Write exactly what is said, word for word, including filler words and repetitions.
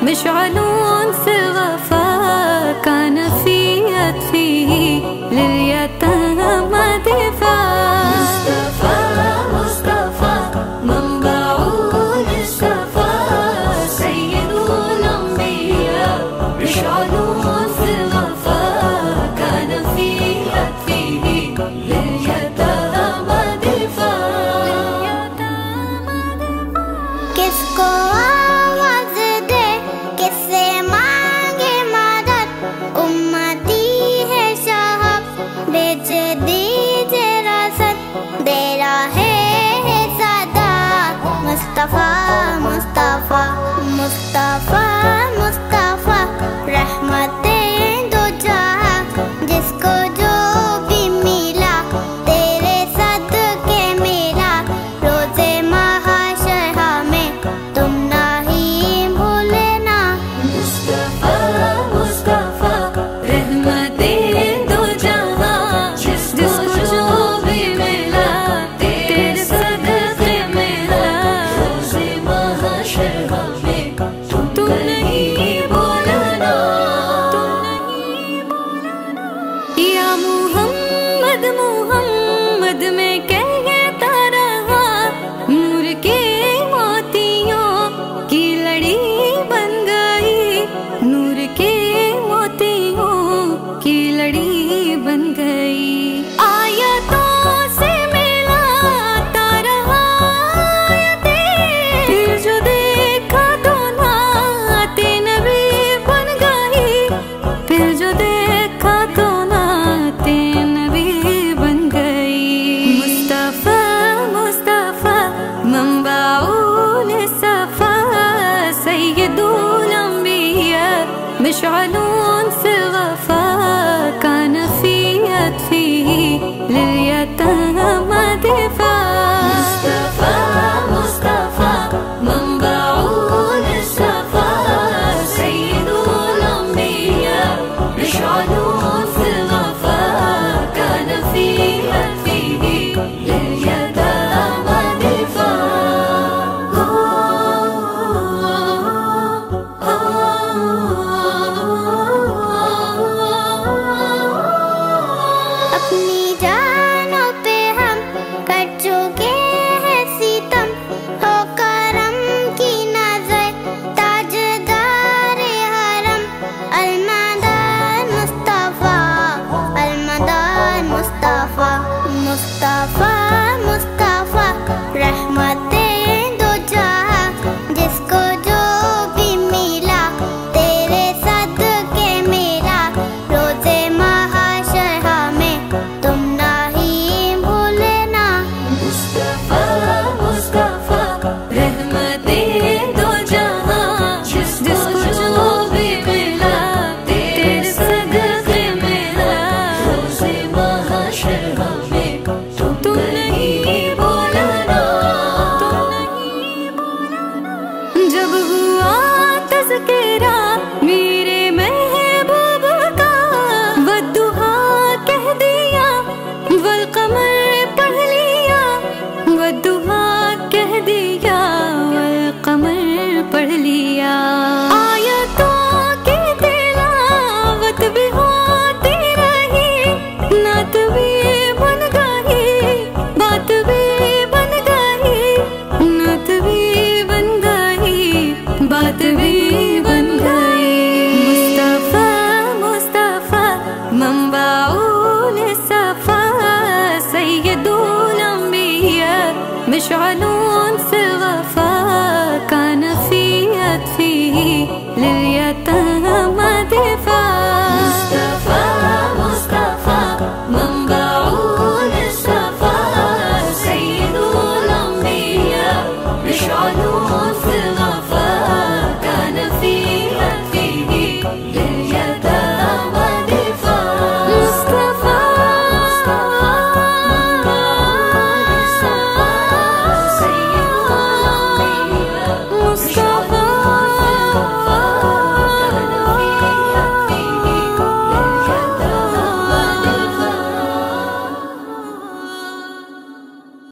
مشعلون في الوفاء كان في يدفيه لليتامى دفاع. مصطفى مصطفى منبع للصفا سيد الأنبياء مشعلون في الوفاء كان في يدفيه لليتامى دفاع. किसको आवाज दे किससे मांगे मदद उम्मती है साहब भेज दीजिए रसद दे रहे है सदा। मुस्तफा मुस्तफा मुस्तफा मुस्तफा रहमते दो जहां जिसको जो भी मिला तेरे सदके मिला। रोज़े महाशर हमें तुम नहीं भूलना। मुस्तफा मुस्तफा रहमते दो जहां जिसको जो भी मिला तेरे सदके मिला। रोज़े महाशर हमें तुम नहीं भूलना। या मुहम्मद मुहम्मद में कहता रहा नूर के मोतियों की लड़ी बन गई। नूर के मोतियों की लड़ी बन गई। आयतों से मिलाता रहा आयतें फिर जो देखा तो नाते नबी बन गई। फिर जो देखा तो नाते नबी बन गई। मुस्तफा मुस्तफा मंबाउल सफा सय्यदुल अंबिया मशअलून फिल वफा कान फी यदफीह लिलयतामा दिफाअ। मुस्तफा मुस्तफा मंबाउल सफा सय्यदुल अंबिया मशअलून फिल वफा कान फी यदफीह लिलयतामा दिफाअ। अपनी जानों पे हम कर चुके हैं सितम हो करम की नजर ताजदार हरम। अलमदान मुस्तफा अलमदान मुस्तफा मुस्तफा मुस्तफा रहमते दो जहां जिसको जो भी मिला तेरे सदके मिला। रोज़े महाशर हमें तुम नहीं भूलना। मुस्तफा मुस्तफा रहमते दो जहां जिसको जो भी मिला तेरे सदके मिला। रोज़े महाशर हमें तुम नहीं भूलना। तुम नहीं भूलना। जब